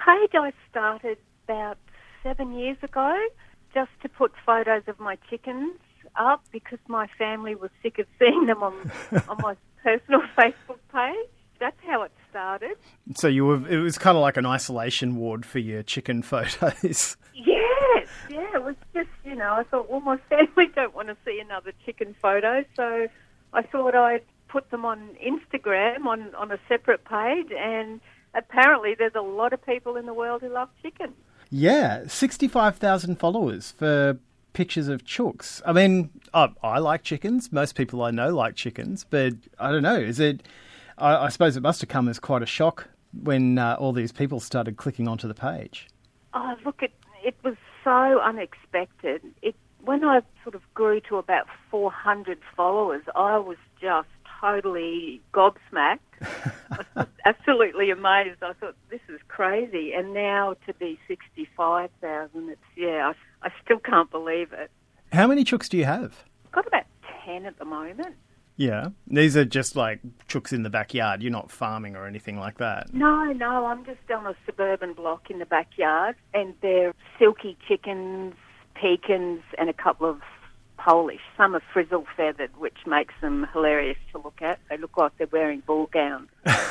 page I started about 7 years ago just to put photos of my chickens up because my family was sick of seeing them on my personal Facebook page. That's how it started. So it was kind of like an isolation ward for your chicken photos. Yes, yeah, it was just, I thought, well, my family don't want to see another chicken photo, so I thought I'd put them on Instagram on a separate page, and apparently there's a lot of people in the world who love chicken. Yeah, 65,000 followers for pictures of chooks. I mean, I like chickens. Most people I know like chickens, but I don't know, is it... I suppose it must have come as quite a shock when all these people started clicking onto the page. Oh, look, it was so unexpected. When I sort of grew to about 400 followers, I was just totally gobsmacked. I was absolutely amazed. I thought, this is crazy. And now to be 65,000, I still can't believe it. How many chooks do you have? I've got about 10 at the moment. Yeah. These are just like chooks in the backyard. You're not farming or anything like that. No, I'm just on a suburban block in the backyard, and they're silky chickens, pecans, and a couple of Polish. Some are frizzle feathered, which makes them hilarious to look at. They look like they're wearing ball gowns.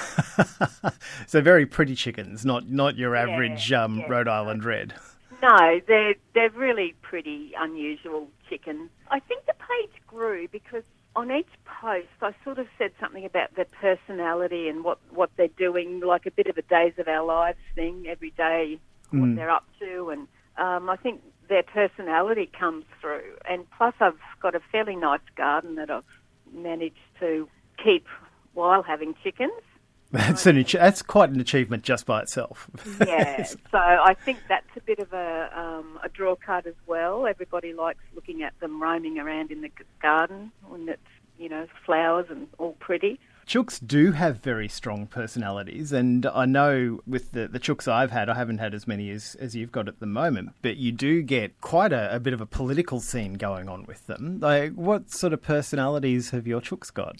So very pretty chickens, not your average Rhode Island red. No, they're really pretty, unusual chickens. I think the page grew because on each post, I sort of said something about their personality and what they're doing, like a bit of a Days of Our Lives thing every day, what they're up to. And I think their personality comes through. And plus I've got a fairly nice garden that I've managed to keep while having chickens. That's quite an achievement just by itself. Yeah, so I think that's a bit of a draw card as well. Everybody likes looking at them roaming around in the garden when it's, flowers and all pretty. Chooks do have very strong personalities, and I know with the chooks I've had, I haven't had as many as you've got at the moment, but you do get quite a bit of a political scene going on with them. Like, what sort of personalities have your chooks got?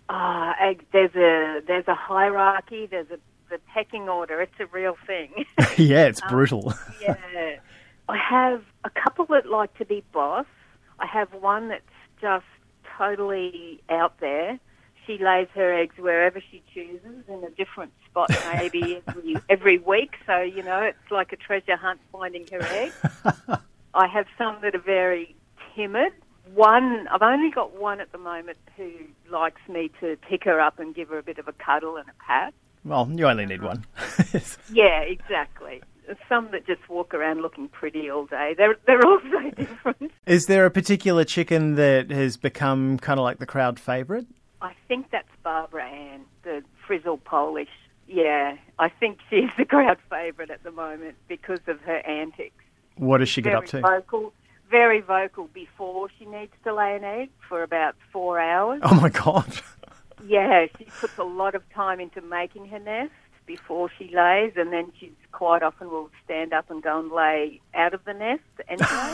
There's a hierarchy, there's the pecking order. It's a real thing. Yeah, it's brutal. Yeah. I have a couple that like to be boss. I have one that's just totally out there. She lays her eggs wherever she chooses in a different spot maybe every week. So, it's like a treasure hunt finding her eggs. I have some that are very timid. I've only got one at the moment who likes me to pick her up and give her a bit of a cuddle and a pat. Well, you only need one. Yeah, exactly. Some that just walk around looking pretty all day. They're all so different. Is there a particular chicken that has become kind of like the crowd favourite? I think that's Barbara Ann, the frizzle Polish. Yeah, I think she's the crowd favourite at the moment because of her antics. What does she get up to? Very vocal before she needs to lay an egg for about 4 hours. Oh, my God. Yeah, she puts a lot of time into making her nest before she lays, and then she quite often will stand up and go and lay out of the nest anyway.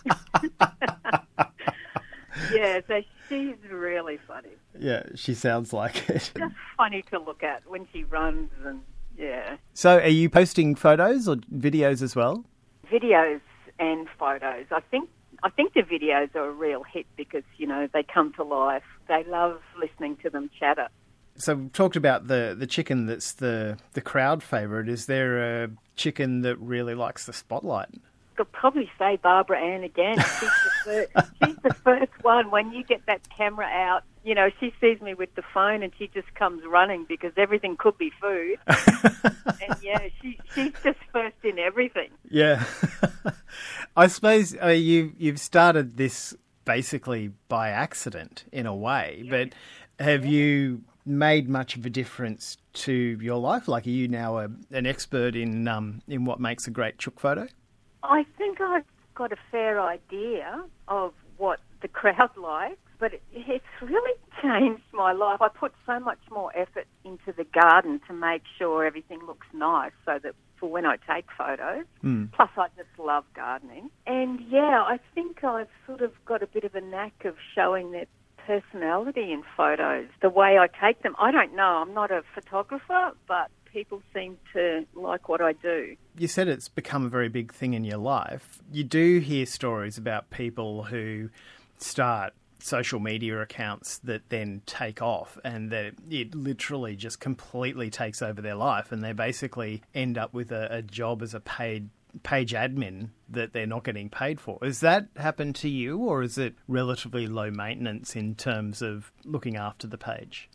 Yeah, so she's really funny. Yeah, she sounds like it. Just funny to look at when she runs and, yeah. So are you posting photos or videos as well? Videos and photos. I think the videos are a real hit because, they come to life. They love listening to them chatter. So we've talked about the chicken that's the crowd favourite. Is there a chicken that really likes the spotlight? I'll probably say Barbara Ann again. She's the first one. When you get that camera out, she sees me with the phone and she just comes running because everything could be food. And yeah, she's just first in everything. Yeah. I suppose you've started this basically by accident in a way, but have you made much of a difference to your life? Like, are you now an expert in what makes a great chook photo? I think I've got a fair idea of what the crowd likes, but it's really changed my life. I put so much more effort into the garden to make sure everything looks nice so that for when I take photos. Plus, I just love gardening. And, yeah, I think I've sort of got a bit of a knack of showing their personality in photos, the way I take them. I don't know. I'm not a photographer, but people seem to like what I do. You said it's become a very big thing in your life. You do hear stories about people who start social media accounts that then take off and that it literally just completely takes over their life, and they basically end up with a job as a paid page admin that they're not getting paid for. Has that happened to you, or is it relatively low maintenance in terms of looking after the page?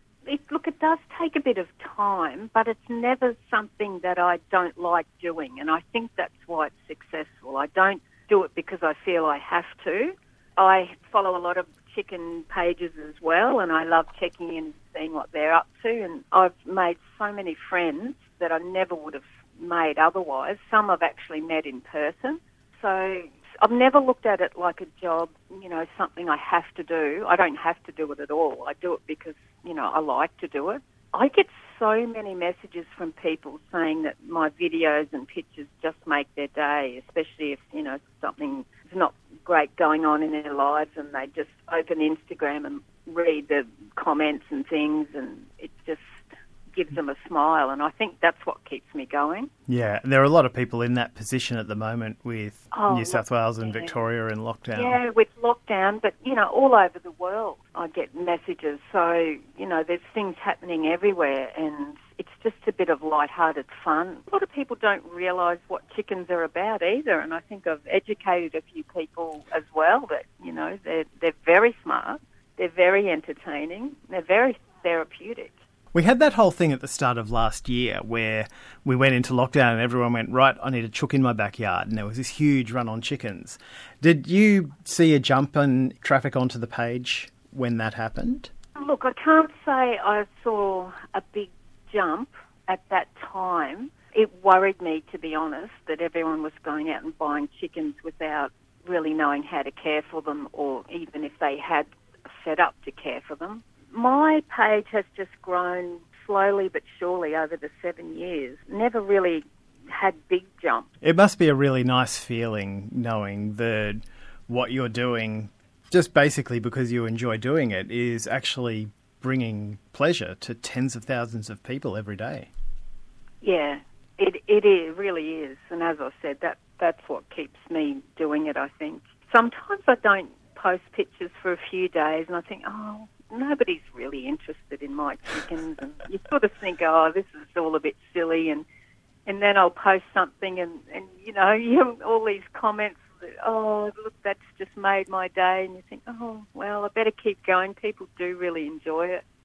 Look, it does take a bit of time, but it's never something that I don't like doing, and I think that's why it's successful. I don't do it because I feel I have to. I follow a lot of chicken pages as well, and I love checking in and seeing what they're up to, and I've made so many friends that I never would have made otherwise. Some I've actually met in person. So I've never looked at it like a job, something I have to do. I don't have to do it at all. I do it because, I like to do it. I get so many messages from people saying that my videos and pictures just make their day, especially if, something is not great going on in their lives and they just open Instagram and read the comments and things, and it just gives them a smile, and I think that's what keeps me going. Yeah, and there are a lot of people in that position at the moment with New South Wales and Victoria in lockdown. Yeah, with lockdown, but, all over the world I get messages. So, there's things happening everywhere, and it's just a bit of lighthearted fun. A lot of people don't realise what chickens are about either, and I think I've educated a few people as well that, they're very smart, they're very entertaining, they're very therapeutic. We had that whole thing at the start of last year where we went into lockdown and everyone went, right, I need a chook in my backyard. And there was this huge run on chickens. Did you see a jump in traffic onto the page when that happened? Look, I can't say I saw a big jump at that time. It worried me, to be honest, that everyone was going out and buying chickens without really knowing how to care for them, or even if they had a setup to care for them. My page has just grown slowly but surely over the 7 years. Never really had big jumps. It must be a really nice feeling knowing that what you're doing, just basically because you enjoy doing it, is actually bringing pleasure to tens of thousands of people every day. Yeah, it really is. And as I said, that's what keeps me doing it, I think. Sometimes I don't post pictures for a few days and I think, nobody's really interested in my chickens, and you sort of think, this is all a bit silly, and then I'll post something and you have all these comments, look, that's just made my day, and you think, well, I better keep going. People do really enjoy it.